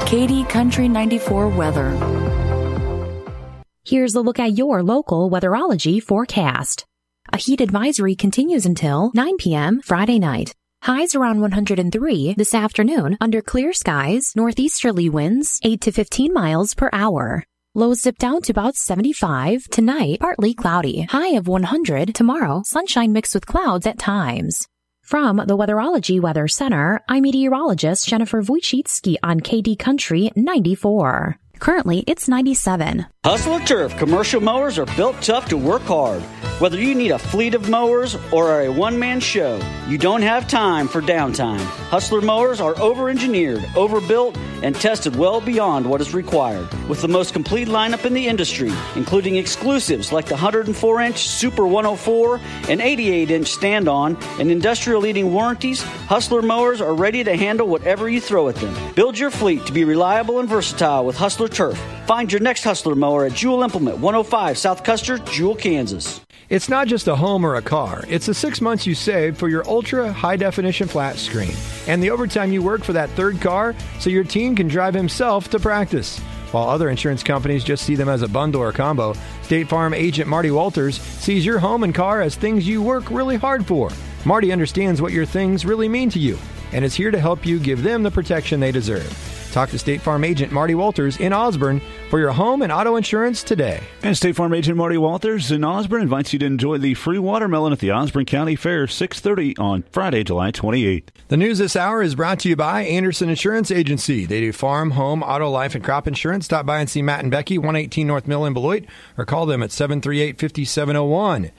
KD Country 94 weather. Here's a look at your local weatherology forecast. A heat advisory continues until 9 p.m. Friday night. Highs around 103 this afternoon under clear skies, northeasterly winds 8 to 15 miles per hour. Lows dip down to about 75 tonight, partly cloudy. High of 100 tomorrow, sunshine mixed with clouds at times. From the Weatherology Weather Center, I'm meteorologist Jennifer Wojcicki on KD Country 94. Currently, it's 97. Hustler Turf commercial mowers are built tough to work hard. Whether you need a fleet of mowers or are a one-man show, you don't have time for downtime. Hustler mowers are over-engineered, overbuilt, and tested well beyond what is required. With the most complete lineup in the industry, including exclusives like the 104-inch Super 104 and 88-inch stand-on and industrial-leading warranties, Hustler mowers are ready to handle whatever you throw at them. Build your fleet to be reliable and versatile with Hustler Turf. Find your next Hustler mower at Jewel Implement, 105 South Custer, Jewel, Kansas. It's not just a home or a car. It's the 6 months you save for your ultra high-definition flat screen and the overtime you work for that third car so your team can drive himself to practice. While other insurance companies just see them as a bundle or combo, State Farm agent Marty Walters sees your home and car as things you work really hard for. Marty understands what your things really mean to you and is here to help you give them the protection they deserve. Talk to State Farm agent Marty Walters in Osborne for your home and auto insurance today. And State Farm agent Marty Walters in Osborne invites you to enjoy the free watermelon at the Osborne County Fair, 6:30 on Friday, July 28th. The news this hour is brought to you by Anderson Insurance Agency. They do farm, home, auto, life, and crop insurance. Stop by and see Matt and Becky, 118 North Mill in Beloit, or call them at 738-5701.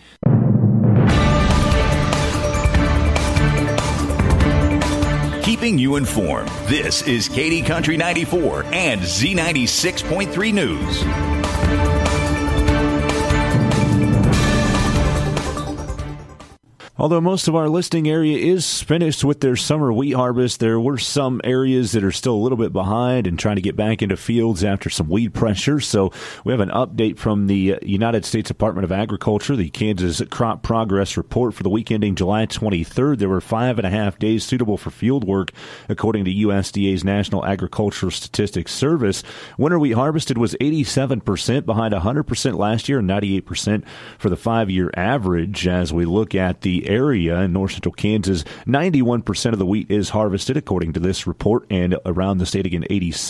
Keeping you informed. This is KD Country 94 and Z96.3 News. Although most of our listing area is finished with their summer wheat harvest, there were some areas that are still a little bit behind and trying to get back into fields after some weed pressure. So we have an update from the United States Department of Agriculture, the Kansas Crop Progress Report for the week ending July 23rd. There were 5.5 days suitable for field work, according to USDA's National Agricultural Statistics Service. Winter wheat harvested was 87%, behind 100% last year and 98% for the 5-year average. As we look at the area in north central Kansas, 91% of the wheat is harvested, according to this report, and around the state again,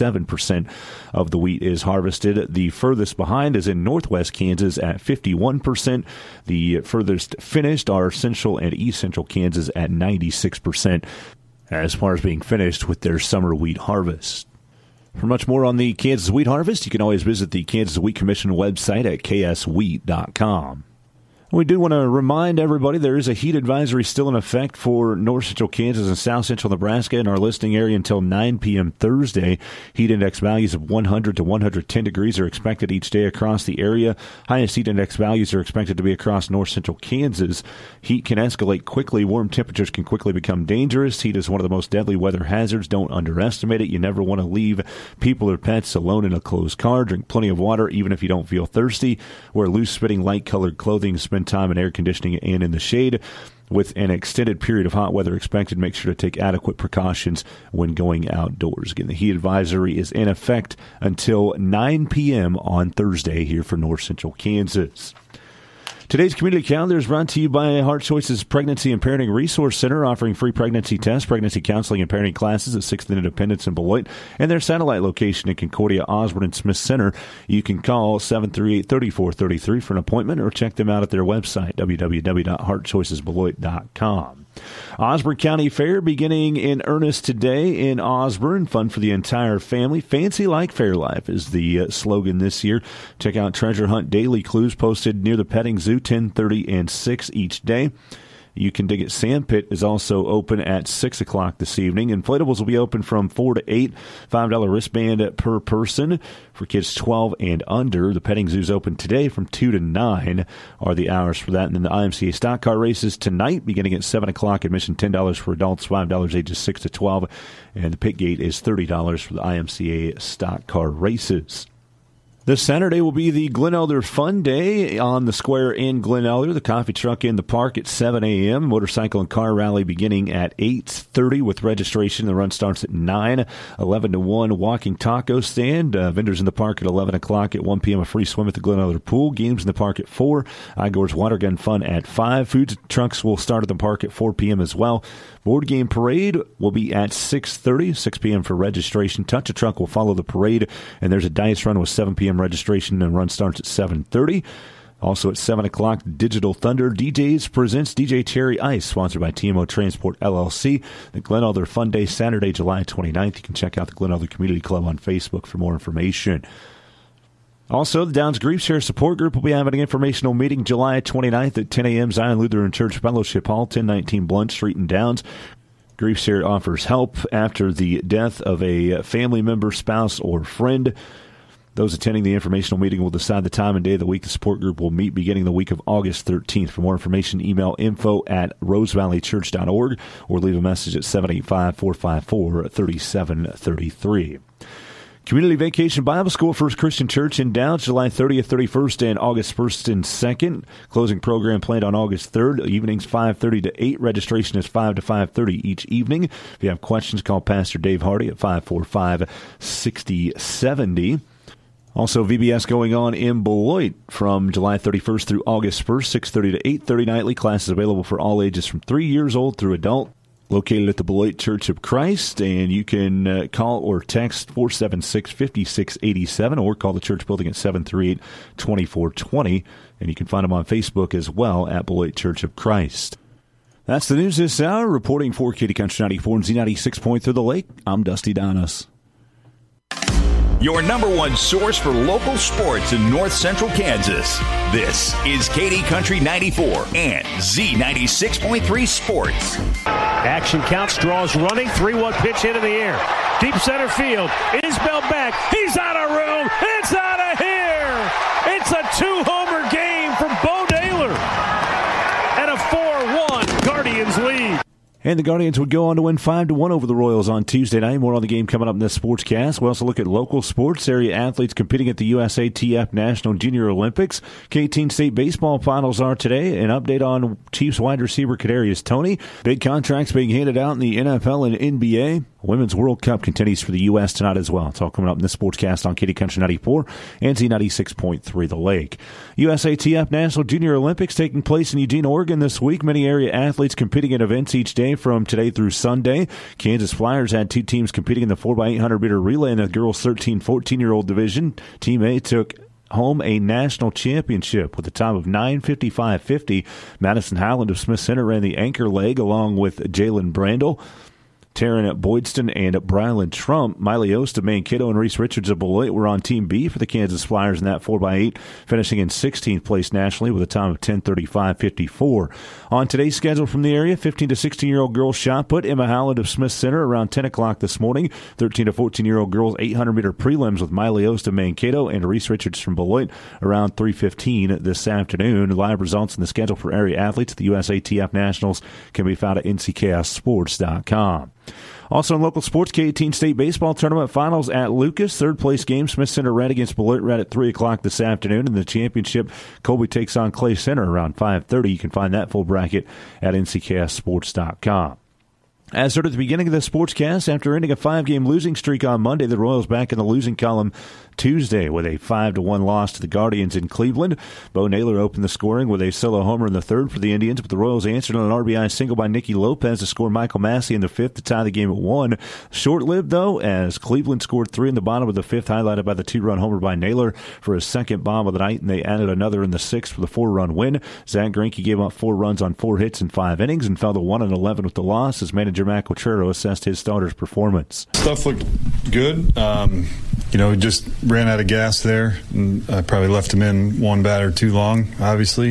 87% of the wheat is harvested. The furthest behind is in northwest Kansas at 51%. The furthest finished are central and east central Kansas at 96% as far as being finished with their summer wheat harvest. For much more on the Kansas wheat harvest, you can always visit the Kansas Wheat Commission website at kswheat.com. We do want to remind everybody there is a heat advisory still in effect for north central Kansas and south central Nebraska in our listing area until 9 p.m. Thursday. Heat index values of 100 to 110 degrees are expected each day across the area. Highest heat index values are expected to be across north central Kansas. Heat can escalate quickly. Warm temperatures can quickly become dangerous. Heat is one of the most deadly weather hazards. Don't underestimate it. You never want to leave people or pets alone in a closed car. Drink plenty of water, even if you don't feel thirsty. Wear loose-fitting, light-colored clothing. Spend time in air conditioning and in the shade. With an extended period of hot weather expected, make sure to take adequate precautions when going outdoors. Again, the heat advisory is in effect until 9 p.m. on Thursday here for north central Kansas. Today's community calendar is brought to you by Heart Choices Pregnancy and Parenting Resource Center, offering free pregnancy tests, pregnancy counseling, and parenting classes at 6th and Independence in Beloit, and their satellite location in Concordia, Osborne, and Smith Center. You can call 738-3433 for an appointment or check them out at their website, www.heartchoicesbeloit.com. Osborne County Fair beginning in earnest today in Osborne. Fun for the entire family. Fancy like fair life is the slogan this year. Check out Treasure Hunt Daily Clues posted near the petting zoo, 10:30 and 6 each day. You can dig it. Sandpit is also open at 6 o'clock this evening. Inflatables will be open from 4 to 8, $5 wristband per person for kids 12 and under. The petting zoo is open today from 2 to 9 are the hours for that. And then the IMCA stock car races tonight beginning at 7 o'clock. Admission $10 for adults, $5 ages 6 to 12. And the pit gate is $30 for the IMCA stock car races. This Saturday will be the Glen Elder Fun Day on the square in Glen Elder. The coffee truck in the park at 7 a.m. Motorcycle and car rally beginning at 8:30 with registration. The run starts at 9. 11 to 1 walking taco stand. Vendors in the park at 11 o'clock. At 1 p.m. a free swim at the Glen Elder Pool. Games in the park at 4. Igor's Water Gun Fun at 5. Food trucks will start at the park at 4 p.m. as well. Board game parade will be at 6:30. 6 p.m. for registration. Touch a Truck will follow the parade. And there's a dice run with 7 p.m. registration, and run starts at 7:30. Also at 7 o'clock, Digital Thunder DJs presents DJ Cherry Ice, sponsored by TMO Transport LLC. The Glen Elder Fun Day, Saturday, July 29th. You can check out the Glen Elder Community Club on Facebook for more information. Also, the Downs Grief Share Support Group will be having an informational meeting July 29th at 10 a.m. Zion Lutheran Church Fellowship Hall, 1019 Blunt Street in Downs. Grief Share offers help after the death of a family member, spouse, or friend. Those attending the informational meeting will decide the time and day of the week the support group will meet beginning the week of August 13th. For more information, email info@rosevalleychurch.org or leave a message at 785-454-3733. Community Vacation Bible School, First Christian Church in Downs, July 30th, 31st, and August 1st and 2nd. Closing program planned on August 3rd. Evenings 5:30 to 8. Registration is 5 to 5:30 each evening. If you have questions, call Pastor Dave Hardy at 545-6070. Also, VBS going on in Beloit from July 31st through August 1st, 6:30 to 8:30 nightly. Classes available for all ages from 3 years old through adult. Located at the Beloit Church of Christ, and you can call or text 476-5687 or call the church building at 738-2420, and you can find them on Facebook as well at Beloit Church of Christ. That's the news this hour. Reporting for Katy Country 94 and Z96 through the Lake, I'm Dusty Donis. Your number one source for local sports in north central Kansas. This is Katy Country 94 and Z96.3 Sports. Action counts, draws running, 3-1 pitch into the air. Deep center field, Isbell back, he's out of room, it's out of here! It's a 2-homer game from Bo Naylor. And a 4-1 Guardians lead. And the Guardians would go on to win 5-1 over the Royals on Tuesday night. More on the game coming up in this sportscast. We also look at local sports. Area athletes competing at the USATF National Junior Olympics. K-18 State Baseball Finals are today. An update on Chiefs wide receiver Kadarius Toney. Big contracts being handed out in the NFL and NBA. Women's World Cup continues for the U.S. tonight as well. It's all coming up in this sportscast on Katy Country 94 and Z96.3 The Lake. USATF National Junior Olympics taking place in Eugene, Oregon this week. Many area athletes competing in events each day from today through Sunday. Kansas Flyers had 2 teams competing in the 4x800 meter relay in the girls 13-14-year-old division. Team A took home a national championship with a time of 9:55.50. Madison Howland of Smith Center ran the anchor leg along with Jalen Brandel. Taryn Boydston and Brylan Trump. Miley Ost of Mankato and Reese Richards of Beloit were on Team B for the Kansas Flyers in that 4x8, finishing in 16th place nationally with a time of 10:35.54. On today's schedule from the area, 15 to 16-year-old girls shot put. Emma Howland of Smith Center around 10 o'clock this morning. 13 to 14-year-old girls 800-meter prelims with Miley Ost of Mankato and Reese Richards from Beloit around 3:15 this afternoon. Live results in the schedule for area athletes at the USATF Nationals can be found at ncchaossports.com. Also in local sports, K-18 State Baseball Tournament Finals at Lucas. Third-place game, Smith Center Red against Beloit Red at 3 o'clock this afternoon. In the championship, Colby takes on Clay Center around 5:30. You can find that full bracket at ncchaossports.com. As heard at the beginning of the sportscast, after ending a 5-game losing streak on Monday, the Royals back in the losing column Tuesday with a 5-1 loss to the Guardians in Cleveland. Bo Naylor opened the scoring with a solo homer in the third for the Indians, but the Royals answered on an RBI single by Nicky Lopez to score Michael Massey in the fifth to tie the game at 1. Short-lived, though, as Cleveland scored 3 in the bottom of the fifth, highlighted by the 2-run homer by Naylor for his second bomb of the night, and they added another in the sixth for the 4-run win. Zach Greinke gave up 4 runs on 4 hits in 5 innings and fell to 1-11 with the loss as manager Matt Quatrero assessed his starter's performance. Stuff looked good. Just ran out of gas there. And I probably left him in one batter too long, obviously.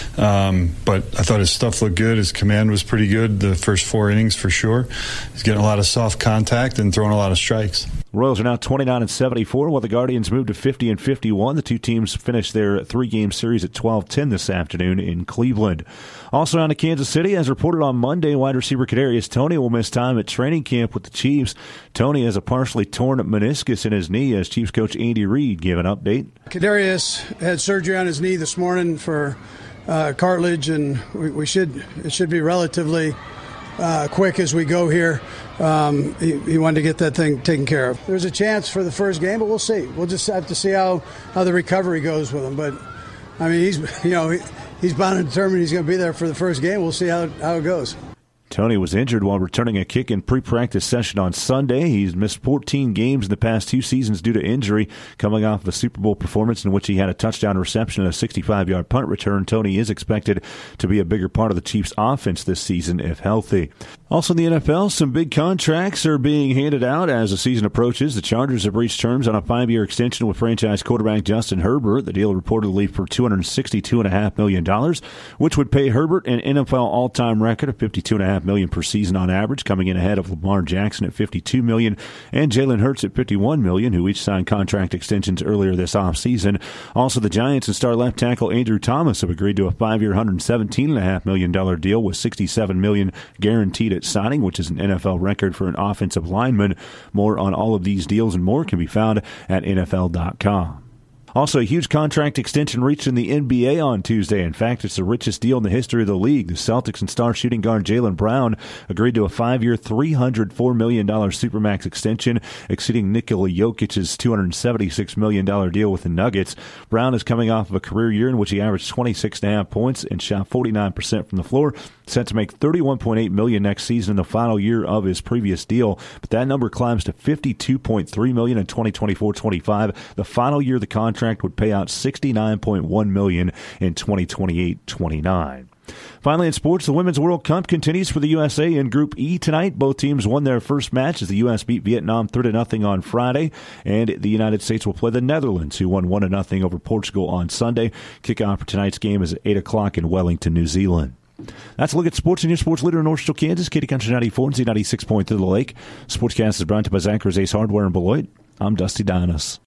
But I thought his stuff looked good. His command was pretty good the first 4 innings for sure. He's getting a lot of soft contact and throwing a lot of strikes. Royals are now 29-74, while the Guardians moved to 50-51. The two teams finished their three-game series at 12-10 this afternoon in Cleveland. Also on to Kansas City, as reported on Monday, wide receiver Kadarius Toney will miss time at training camp with the Chiefs. Toney has a partially torn meniscus in his knee, as Chiefs coach Andy Reid gave an update. Kadarius had surgery on his knee this morning for cartilage, and it should be relatively quick as we go here. He wanted to get that thing taken care of. There's a chance for the first game, but we'll see. We'll just have to see how the recovery goes with him. But I mean, he's bound and determined he's going to be there for the first game. We'll see how it goes. Toney was injured while returning a kick in pre-practice session on Sunday. He's missed 14 games in the past 2 seasons due to injury, coming off of a Super Bowl performance in which he had a touchdown reception and a 65-yard punt return. Toney is expected to be a bigger part of the Chiefs' offense this season if healthy. Also in the NFL, some big contracts are being handed out as the season approaches. The Chargers have reached terms on a 5-year extension with franchise quarterback Justin Herbert. The deal reportedly for $262.5 million, which would pay Herbert an NFL all-time record of $52.5 million per season on average, coming in ahead of Lamar Jackson at $52 million and Jalen Hurts at $51 million, who each signed contract extensions earlier this offseason. Also, the Giants and star left tackle Andrew Thomas have agreed to a 5-year, $117.5 million deal with $67 million guaranteed at signing, which is an NFL record for an offensive lineman. More on all of these deals and more can be found at NFL.com. Also, a huge contract extension reached in the NBA on Tuesday. In fact, it's the richest deal in the history of the league. The Celtics and star shooting guard Jaylen Brown agreed to a 5-year, $304 million Supermax extension, exceeding Nikola Jokic's $276 million deal with the Nuggets. Brown is coming off of a career year in which he averaged 26.5 points and shot 49% from the floor, set to make $31.8 million next season in the final year of his previous deal. But that number climbs to $52.3 million in 2024-25. The final year of the contract would pay out $69.1 million in 2028-29. Finally, in sports, the Women's World Cup continues for the USA in Group E tonight. Both teams won their first match as the U.S. beat Vietnam 3-0 on Friday, and the United States will play the Netherlands, who won 1-0 over Portugal on Sunday. Kickoff for tonight's game is at 8 o'clock in Wellington, New Zealand. That's a look at sports and your sports leader in North Central Kansas, Katy Country 94 and Z96.3 The Lake. Sportscast is brought to you by Zachry's Ace Hardware in Beloit. I'm Dusty Dinas.